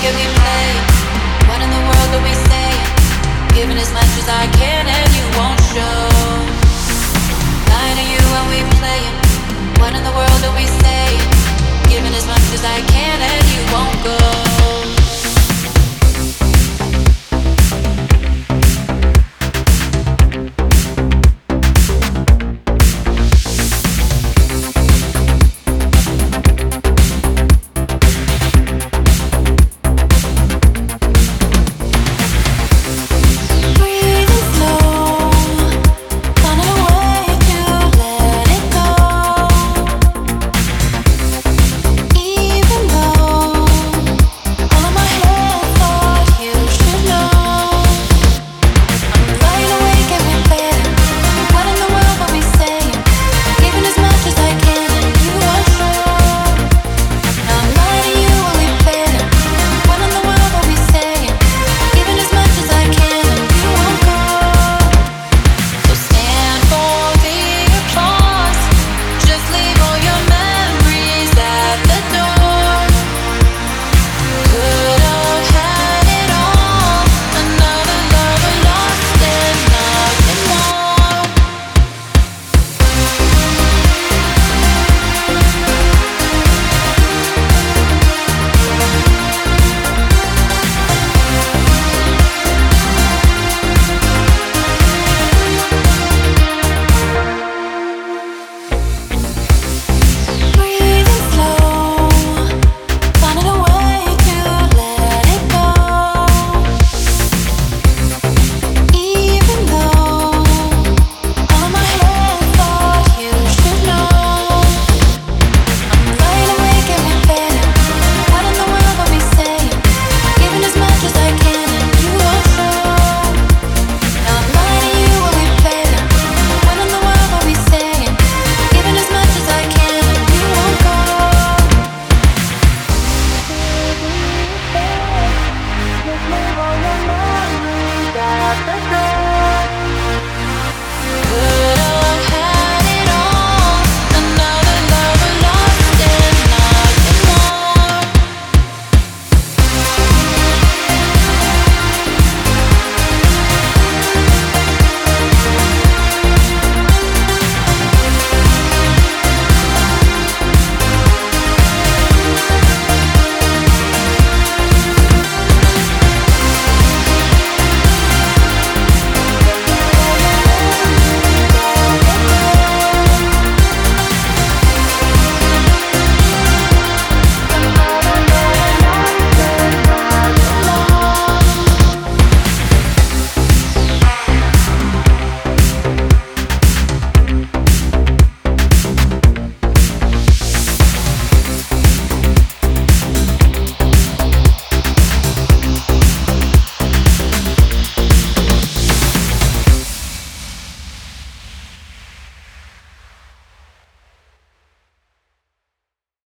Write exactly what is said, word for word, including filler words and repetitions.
we play? What in the world are we saying? Giving as much as I can and you won't show. Lying to you when we playing. What in the world are we saying? Giving as much